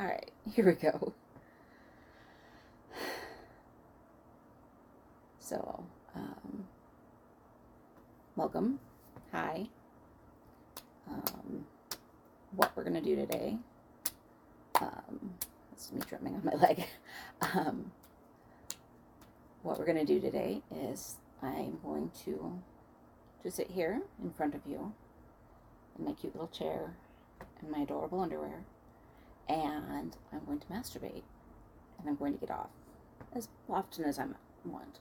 Alright, here we go. So, welcome. Hi. What we're going to do today, that's me drumming on my leg. What we're going to do today is I'm going to sit here in front of you in my cute little chair in my adorable underwear, and I'm going to masturbate, and I'm going to get off as often as I want.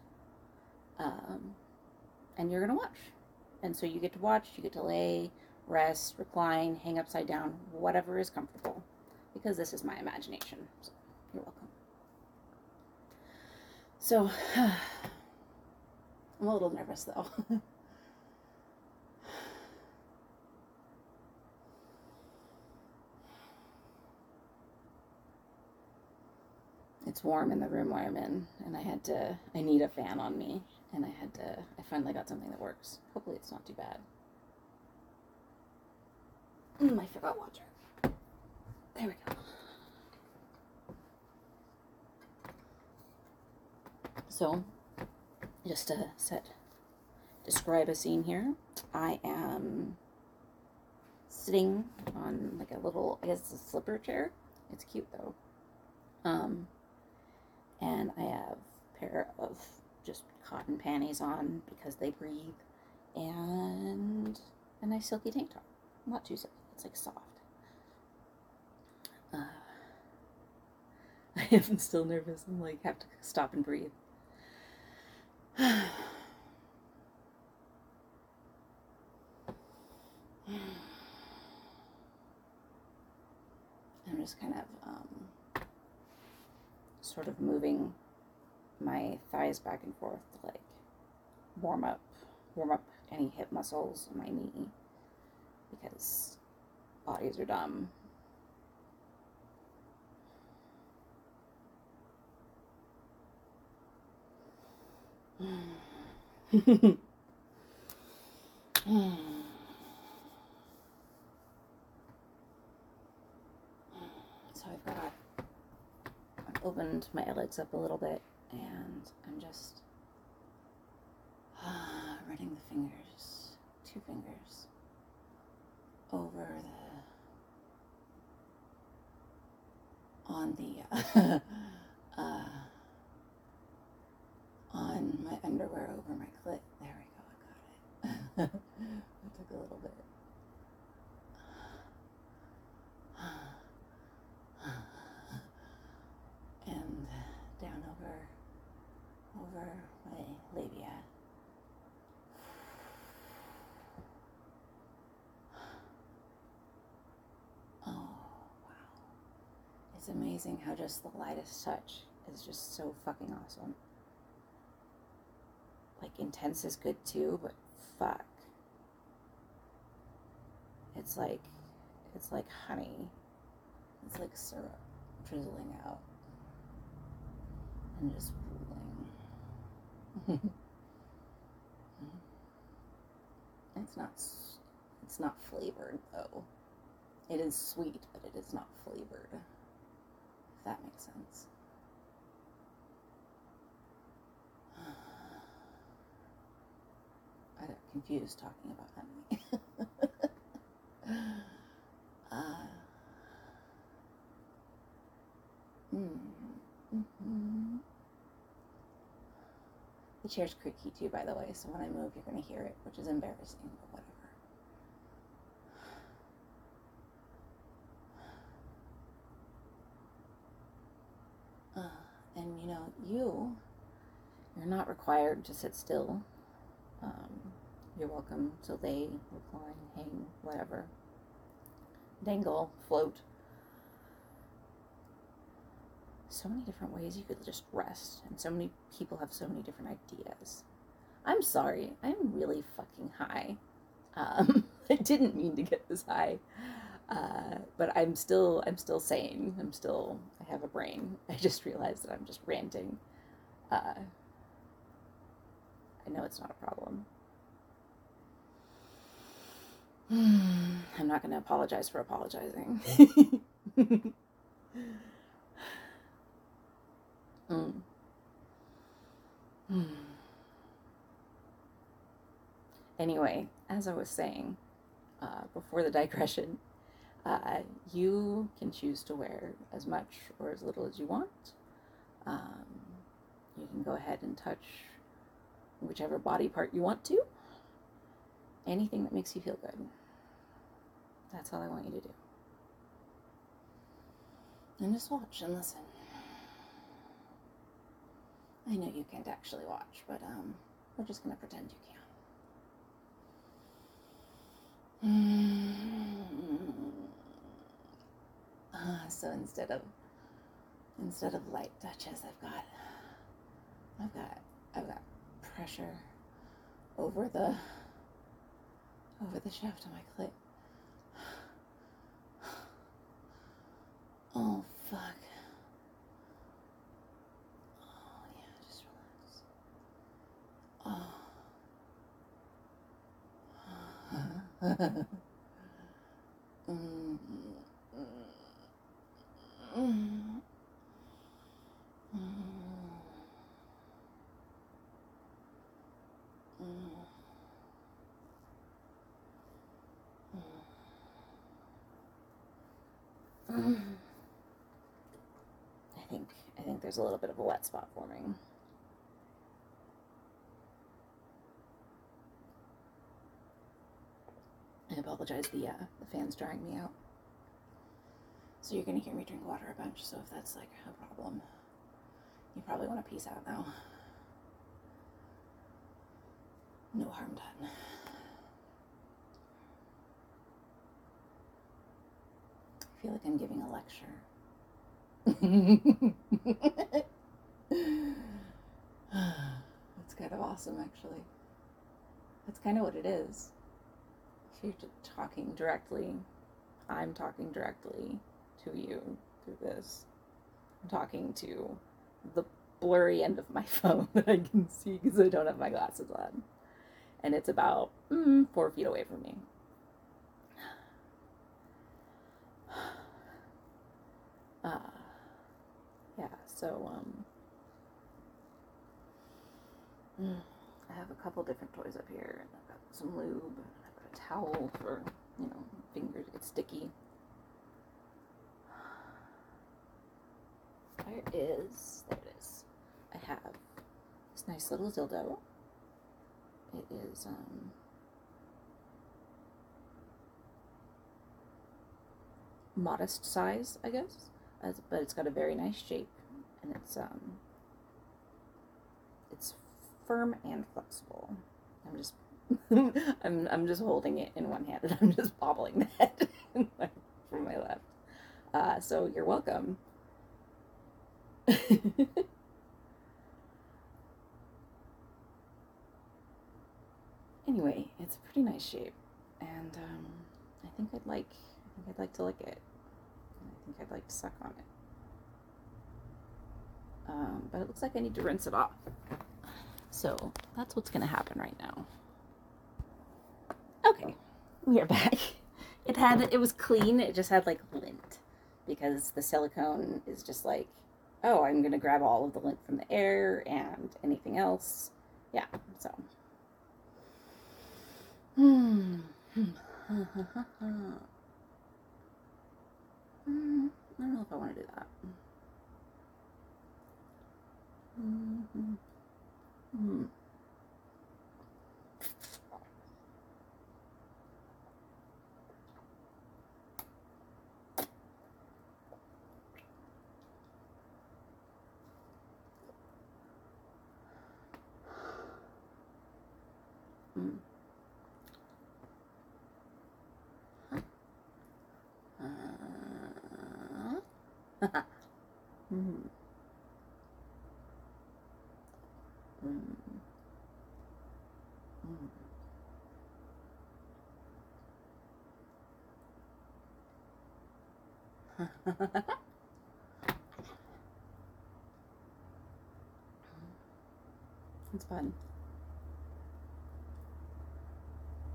And you're going to watch. And so you get to watch, you get to lay, rest, recline, hang upside down, whatever is comfortable, because this is my imagination. So you're welcome. So I'm a little nervous though. It's warm in the room where I'm in, and I need a fan on me, and I finally got something that works. Hopefully it's not too bad. I forgot water. There we go. So, just to describe a scene here, I am sitting on like a little, I guess it's a slipper chair. It's cute though. And I have a pair of just cotton panties on because they breathe, and a nice silky tank top. Not too silky, it's like soft. I am still nervous. I'm like, have to stop and breathe. I'm just kind of sort of moving my thighs back and forth to like warm up any hip muscles in my knee, because bodies are dumb. So I've opened my legs up a little bit, and I'm just running the fingers, 2 fingers, over on my underwear over my clit. There we go, I got it. It took a little bit. And down over my labia. Oh, wow. It's amazing how just the lightest touch is just so fucking awesome. Like, intense is good too, but fuck. It's like honey. It's like syrup drizzling out and just pooling. It's not flavored though. It is sweet, but it is not flavored. If that makes sense. I got confused talking about honey. The chair's creaky too, by the way, so when I move you're going to hear it, which is embarrassing, but whatever. And you know, you're not required to sit still. You're welcome to lay, recline, hang, whatever. Dangle, float. So many different ways you could just rest, and so many people have so many different ideas. I'm sorry, I'm really fucking high. I didn't mean to get this high, but I'm still sane. I have a brain. I just realized that I'm just ranting. I know it's not a problem. I'm not going to apologize for apologizing. Mm. Hmm. Anyway, as I was saying before the digression, you can choose to wear as much or as little as you want. Um, you can go ahead and touch whichever body part you want to. Anything that makes you feel good. That's all I want you to do. And just watch and listen. I know you can't actually watch, but we're just gonna pretend you can. So instead of light touches, I've got pressure over the shaft of my clit. Oh fuck. Oh yeah, just relax. Oh. I think there's a little bit of a wet spot forming. I apologize, the fan's drying me out. So you're gonna hear me drink water a bunch, so if that's like a problem, you probably want to peace out now. No harm done. I feel like I'm giving a lecture. That's kind of awesome, actually. That's kind of what it is. If you're just talking directly, I'm talking directly to you through this. I'm talking to the blurry end of my phone that I can see because I don't have my glasses on. And it's about 4 feet away from me. Yeah, so I have a couple different toys up here, and I've got some lube, and I've got a towel for, fingers get sticky. There it is. I have this nice little dildo. It is modest size, I guess, but it's got a very nice shape, and it's firm and flexible. I'm just I'm just holding it in one hand, and I'm just bobbling the head from my left. So you're welcome. Anyway, it's a pretty nice shape, and I think I'd like to lick it. I think I'd like to suck on it. But it looks like I need to rinse it off. So that's what's gonna happen right now. Okay, we are back. It was clean. It just had like lint because the silicone is just like, oh, I'm gonna grab all of the lint from the air and anything else. Yeah, so. I don't know if I want to do that. It's fun.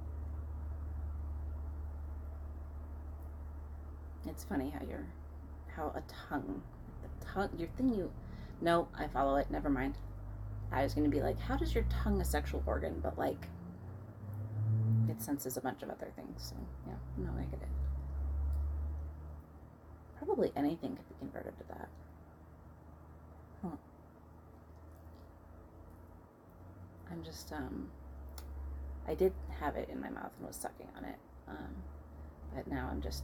It's funny how how a tongue, your thing you, no, I follow it, never mind. I was going to be like, how does your tongue a sexual organ? But like, it senses a bunch of other things. So yeah, no, I get it. Probably anything could be converted to that. Huh. I'm just, I did have it in my mouth and was sucking on it. But now I'm just,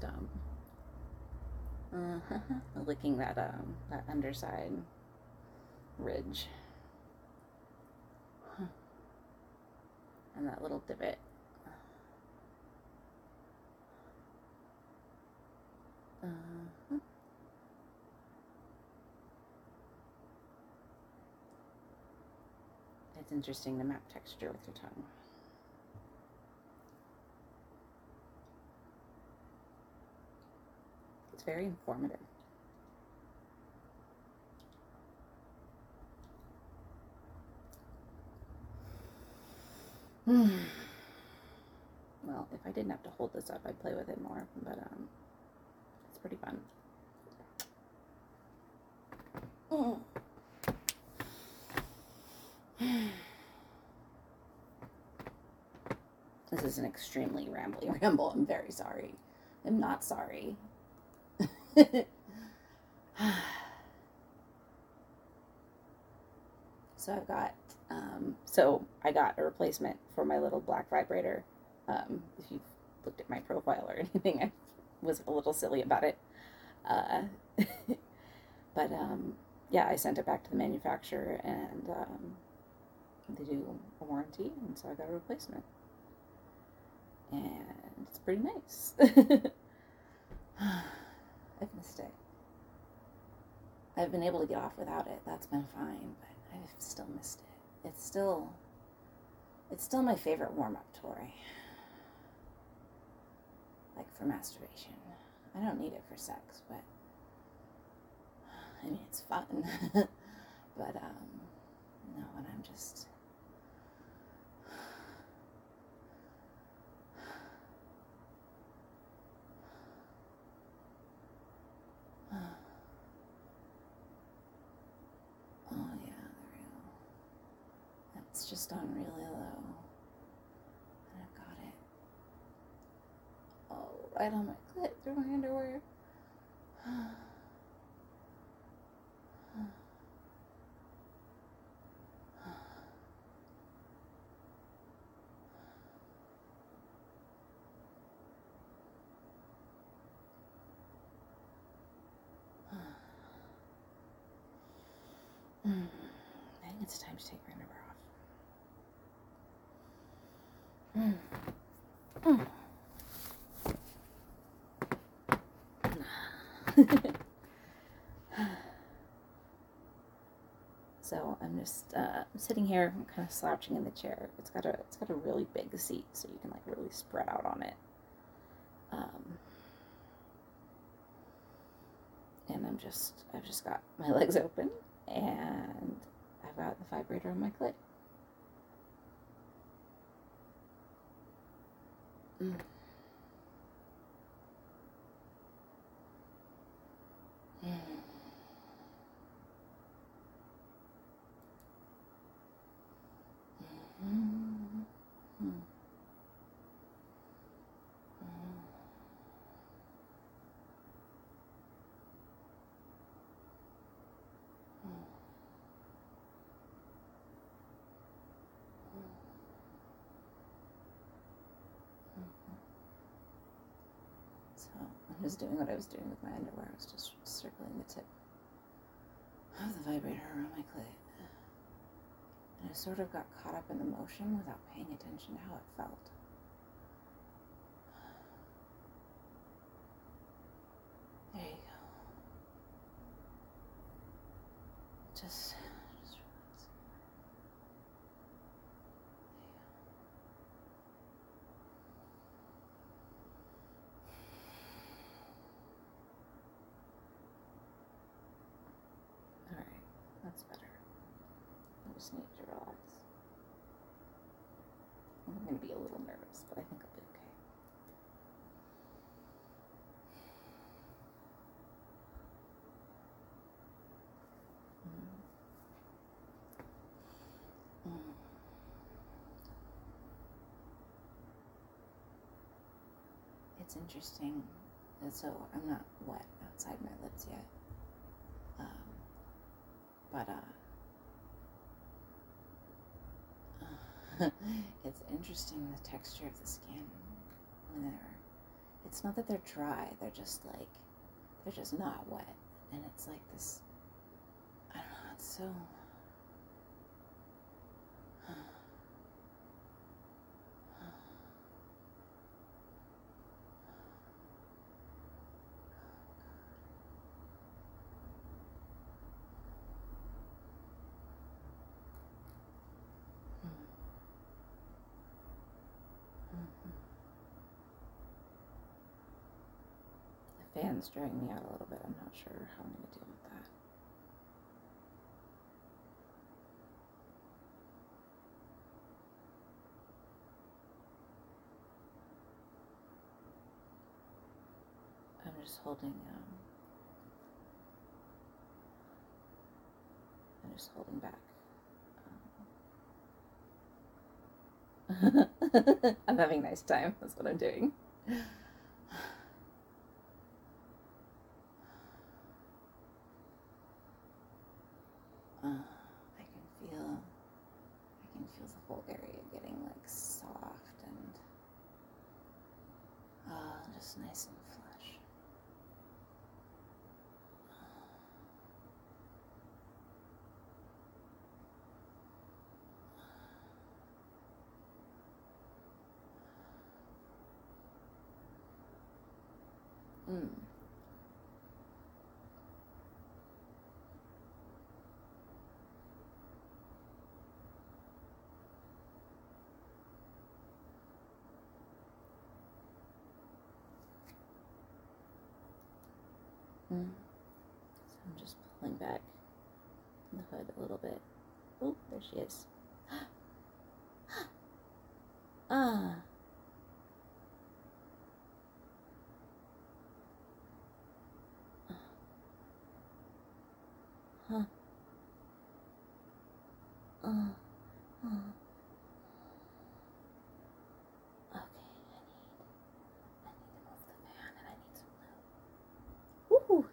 licking that, that underside ridge. And that little divot. It's interesting to map texture with your tongue. It's very informative. Well, if I didn't have to hold this up, I'd play with it more, but it's pretty fun. This is an extremely rambly ramble. I'm very sorry. I'm not sorry. So I've got, I got a replacement for my little black vibrator. If you've looked at my profile or anything, I was a little silly about it. But yeah, I sent it back to the manufacturer, and they do a warranty, and so I got a replacement. And it's pretty nice. I've missed it. I've been able to get off without it. That's been fine, but I've still missed it. It's still my favorite warm-up toy. Like for masturbation. I don't need it for sex, but I mean, it's fun. But no, and I'm just oh yeah, the real. That's just on really low. And I've got it. Oh, right on my clit through my underwear. I think it's time to take my underwear off. So I'm just sitting here, I'm kind of slouching in the chair. It's got a really big seat, so you can like really spread out on it. And I've just got my legs open, and I've got the vibrator on my clit. So I'm just doing what I was doing with my underwear. I was just circling the tip of the vibrator around my clit. And I sort of got caught up in the motion without paying attention to how it felt. There you go. Just relax. All right, that's better. I just need to relax. I'm going to be a little nervous, but I think I'll be okay. it's interesting. And so I'm not wet outside my lips yet. But it's interesting, the texture of the skin when it's not that they're dry, they're just not wet. And it's like this, I don't know, it's so... The fan's drying me out a little bit. I'm not sure how I'm going to deal with that. I'm just holding back. I'm having a nice time. That's what I'm doing. I can feel the whole area getting like soft and just nice and flush. So I'm just pulling back the hood a little bit. Oh, there she is. Ah. Huh. Oh. Okay, I need to move the fan and I need some lube. Woohoo!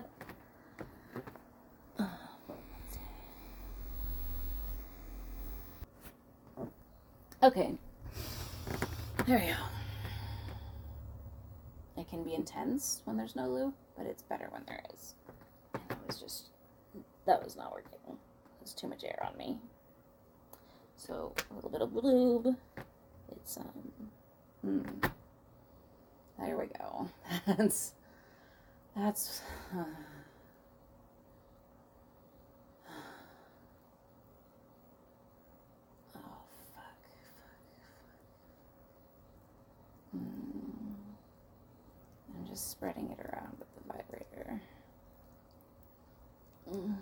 Okay, there we go. It can be intense when there's no lube, but it's better when there is. And that was not working. There's too much air on me. So a little bit of lube. It's there we go. That's oh fuck. I'm just spreading it around with the vibrator. Oh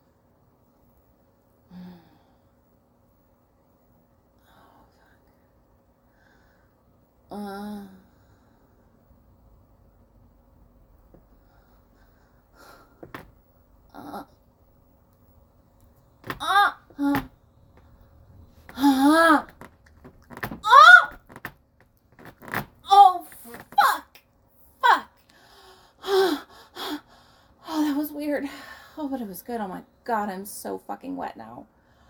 that was weird. Oh, but it was good. Oh my god, I'm so fucking wet now.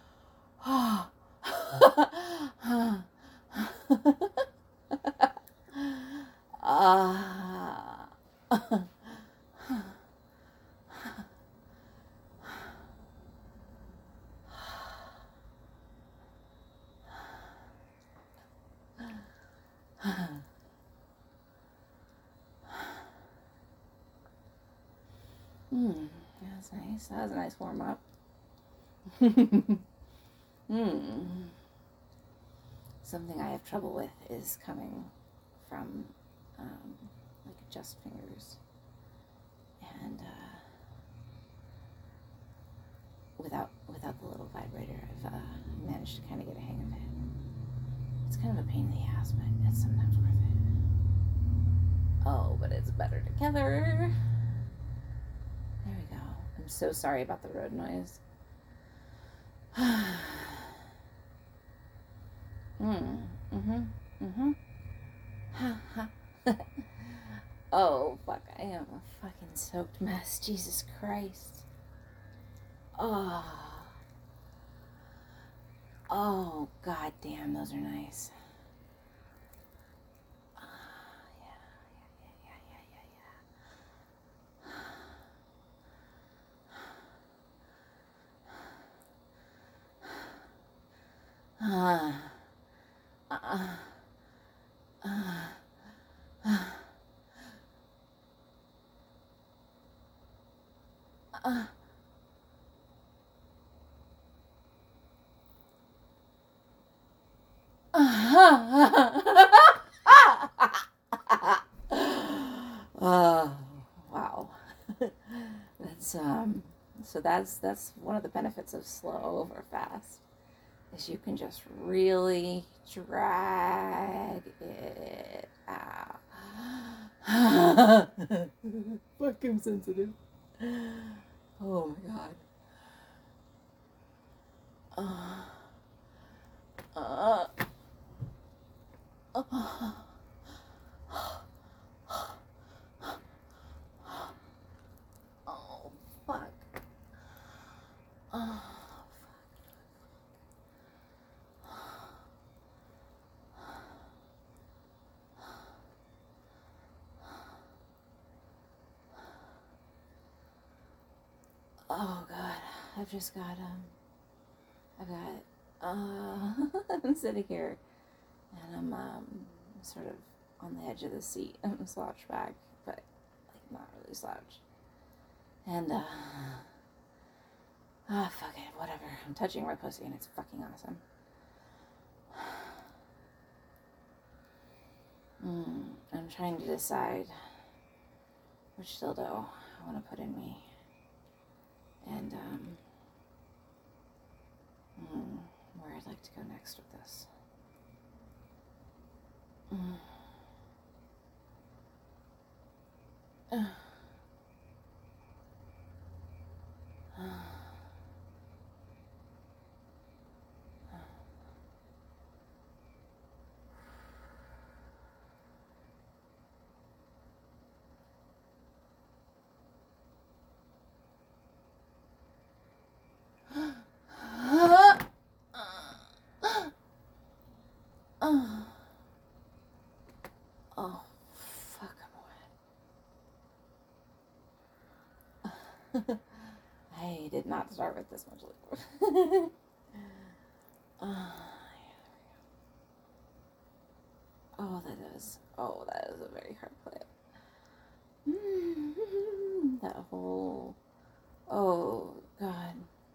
That's nice. That was a nice warm up. Something I have trouble with is coming from like just fingers, and without the little vibrator, I've managed to kind of get a hang of it. It's kind of a pain in the ass, but it's sometimes worth it. Oh, but it's better together. There we go. I'm so sorry about the road noise. Ha ha. Oh, fuck. I am a fucking soaked mess. Jesus Christ. Oh. Oh, god damn, those are nice. Yeah. Oh, wow. That's so that's one of the benefits of slow over fast is you can just really drag it out. Fuck, I'm sensitive. Oh my god. Uh, oh, fuck. Oh, oh god. I've just got I've got I'm sitting here and I'm sort of on the edge of the seat. I'm slouched back, but like not really slouched. And fuck it, whatever. I'm touching my pussy and it's fucking awesome. I'm trying to decide which dildo I want to put in me. And where I'd like to go next with this. Oh, fuck, I'm wet. I did not start with this much liquid. Oh, that is a very hard clip. That whole, oh, God.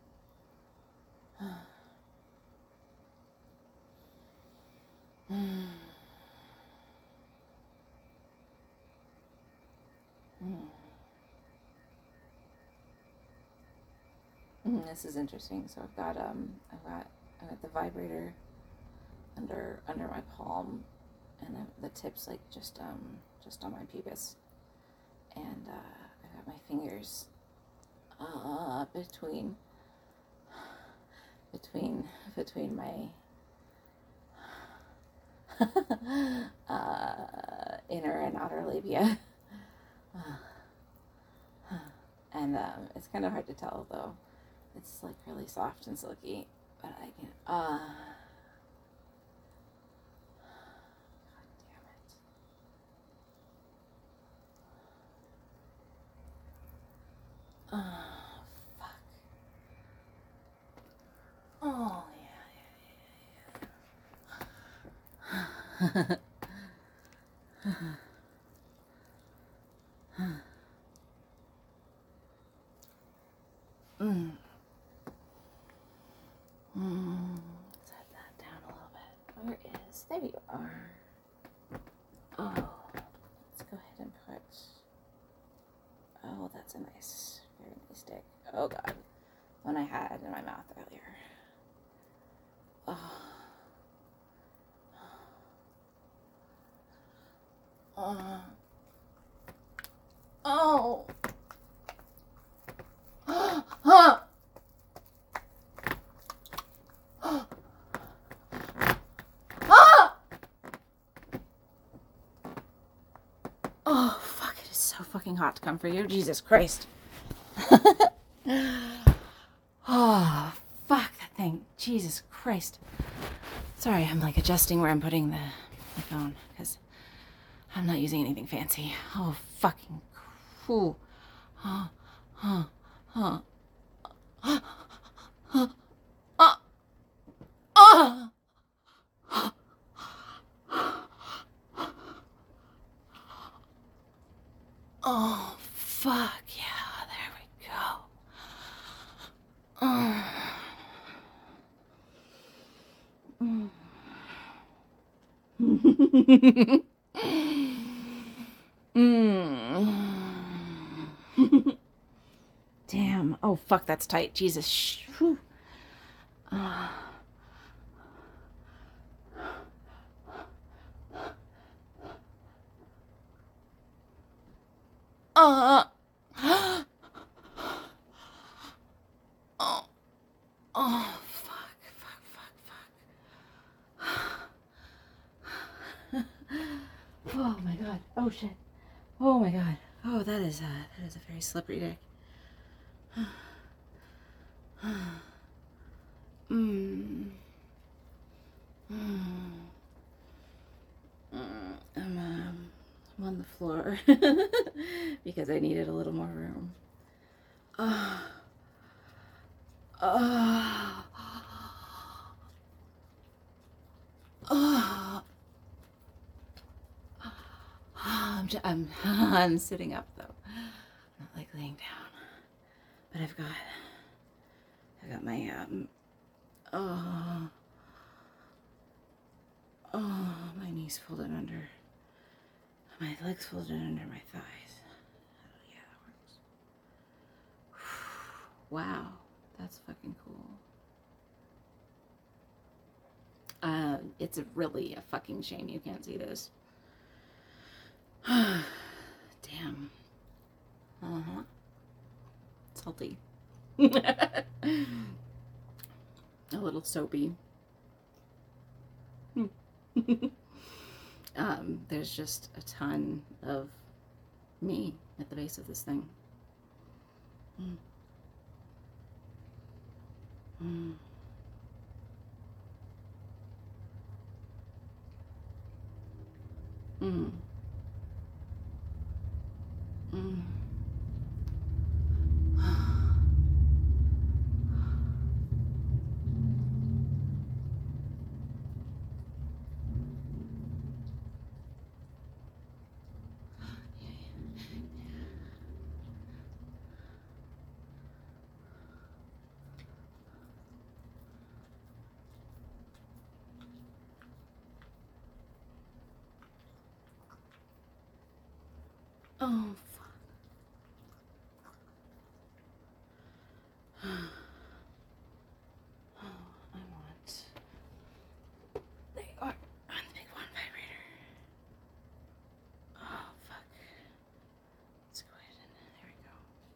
This is interesting. So I've got the vibrator under my palm, and the tips like just on my pubis, and I've got my fingers between my inner and outer labia. And it's kind of hard to tell though. It's like really soft and silky, but I can God damn it. Oh, fuck. Oh, yeah. Set that down a little bit. Where is? There you are. Oh, let's go ahead and put. Oh, that's a nice, very nice dick. Oh God, one I had in my mouth earlier. Oh. Oh. Huh. Oh, fuck. so fucking hot to come for you. Jesus Christ. Oh, fuck that thing. Jesus Christ. Sorry, I'm like adjusting where I'm putting the phone because I'm not using anything fancy. Oh, fucking cool. Oh, fuck yeah, there we go. Damn. Oh, fuck, that's tight. Jesus. Whew. Oh, fuck. Oh my god. Oh shit. Oh my god. Oh, that is a very slippery dick. I'm on the floor because I needed a little more room. I'm sitting up though. I'm not like laying down. But I've got my my knees folded under, my legs folded under my thighs. Oh yeah, that works. Wow, that's fucking cool. It's really a fucking shame you can't see this. Damn. Salty. A little soapy. There's just a ton of me at the base of this thing. Oh, fuck. Oh, I want. They are on the big one vibrator. Oh, fuck. Let's go ahead and. There we go.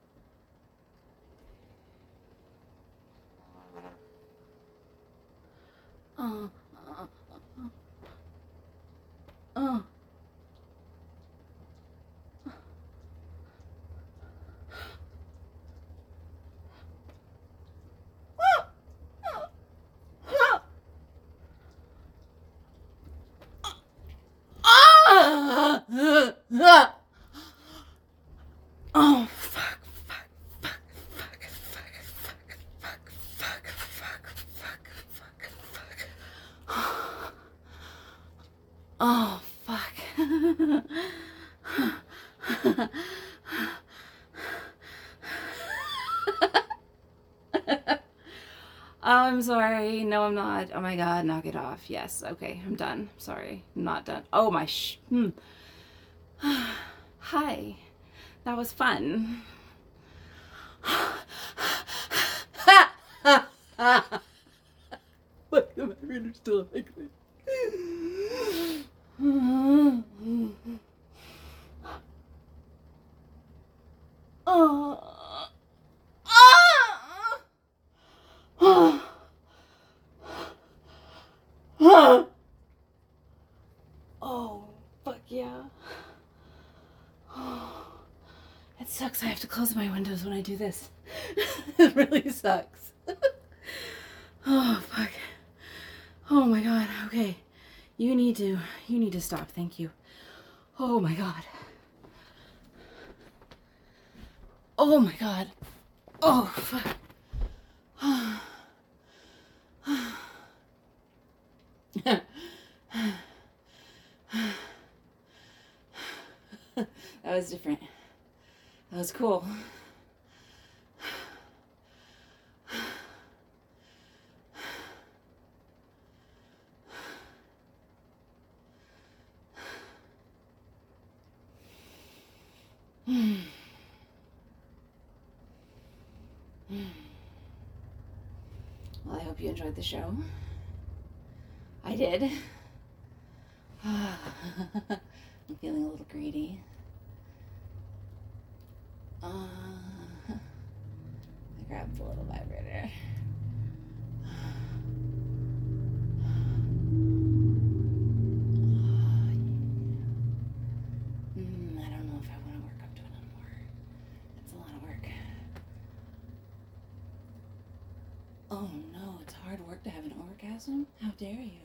Oh, fuck. Oh, fuck. Oh, I'm sorry. No, I'm not. Oh my god, knock it off. Yes, okay, I'm done. Sorry, I'm not done. Oh my Hi. That was fun. Look, the vibrator's still like this. Oh, fuck yeah. sucks. I have to close my windows when I do this. It really sucks. Oh, fuck. Oh my god. Okay. You need to stop. Thank you. Oh my god. Oh my god. Oh, fuck. That was different. That was cool. Well, I hope you enjoyed the show. I did. I'm feeling a little greedy. I grabbed the little vibrator. I don't know if I want to work up to it anymore. It's a lot of work. Oh no, it's hard work to have an orgasm? How dare you?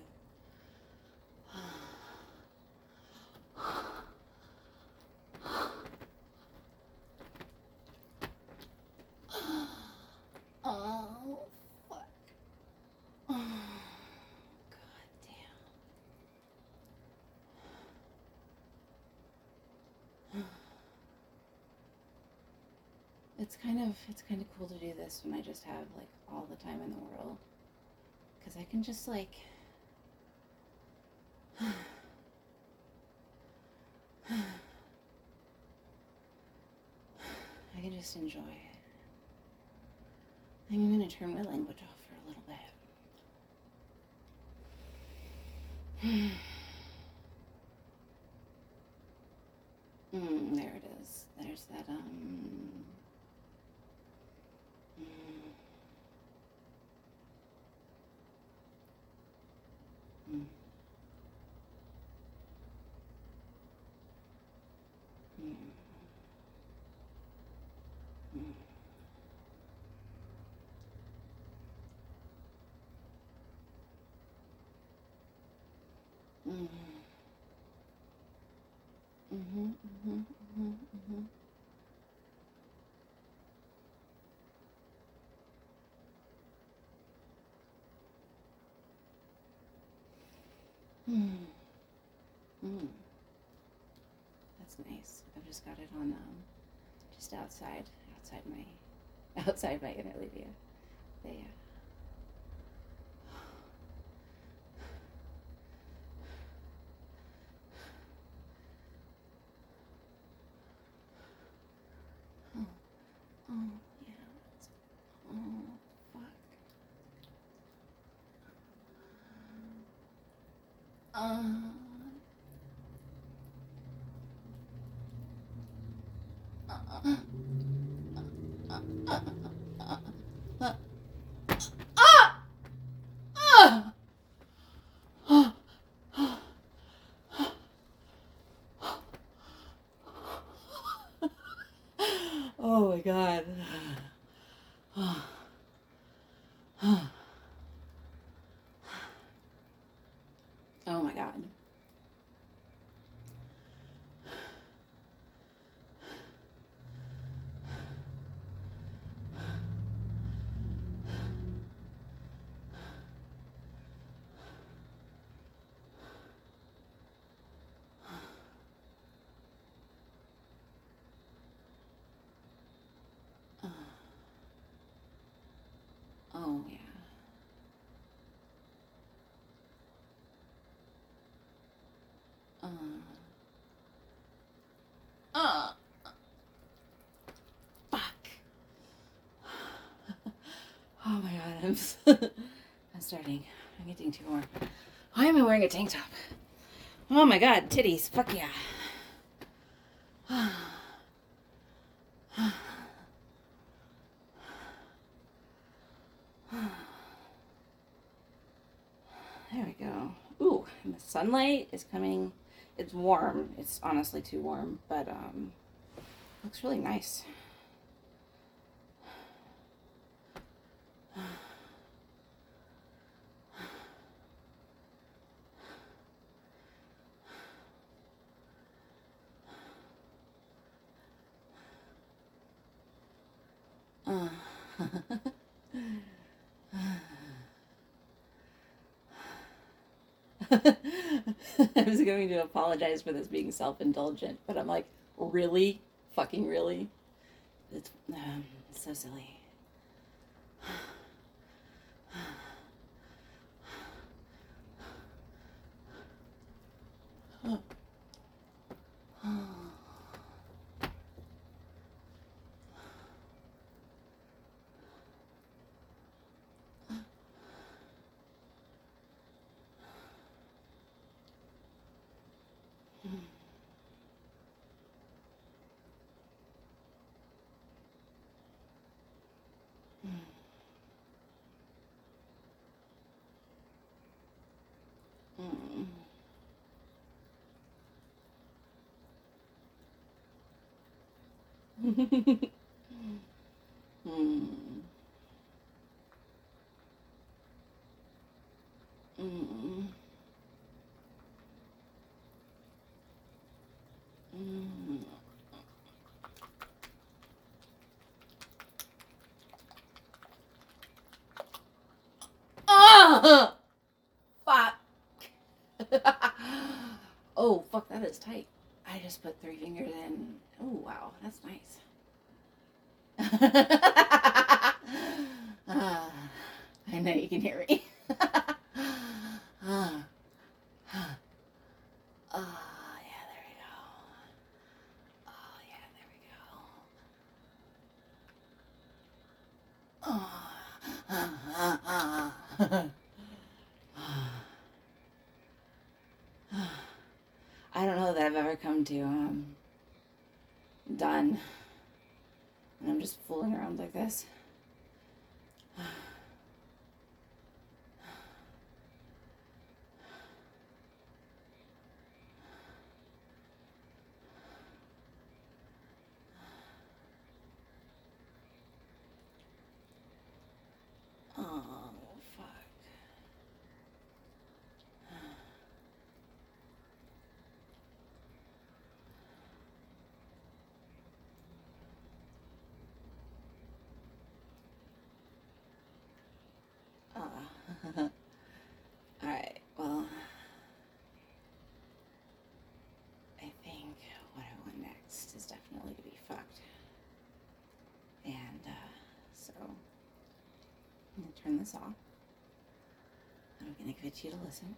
Oh, fuck. Oh, god damn. It's kind of cool to do this when I just have like all the time in the world, because I can just like I can just enjoy it. I'm gonna turn my language off for a little bit. There it is. There's that That's nice. I've just got it on just outside my interleavia. They oh yeah. Oh fuck. Oh my god. Oh my god. Oh yeah. Fuck. Oh my god, I'm starting. I'm getting too warm. Why am I wearing a tank top? Oh my god, titties. Fuck yeah. There we go. Ooh, and the sunlight is coming. It's warm. It's honestly too warm, but Looks really nice. I was going to apologize for this being self-indulgent, but I'm like, really? Fucking really? It's so silly. Oh, fuck. Oh, fuck, that is tight. I just put 3 fingers in. Oh, wow, that's nice. I know you can hear me. Oh, yeah, there we go. Oh, yeah, there we go. I don't know that I've ever come to done, and I'm just fooling around like this. Oh, fuck. Alright, well, I think what I want next is definitely to be fucked. And, so, I'm gonna turn this off. I'm gonna get you to listen.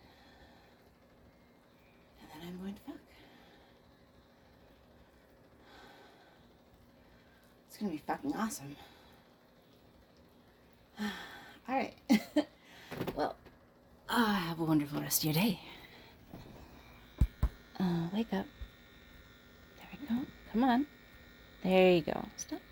And then I'm going to fuck. It's gonna be fucking awesome. Alright. Well, have a wonderful rest of your day. Wake up. There we go. Come on. There you go. Stop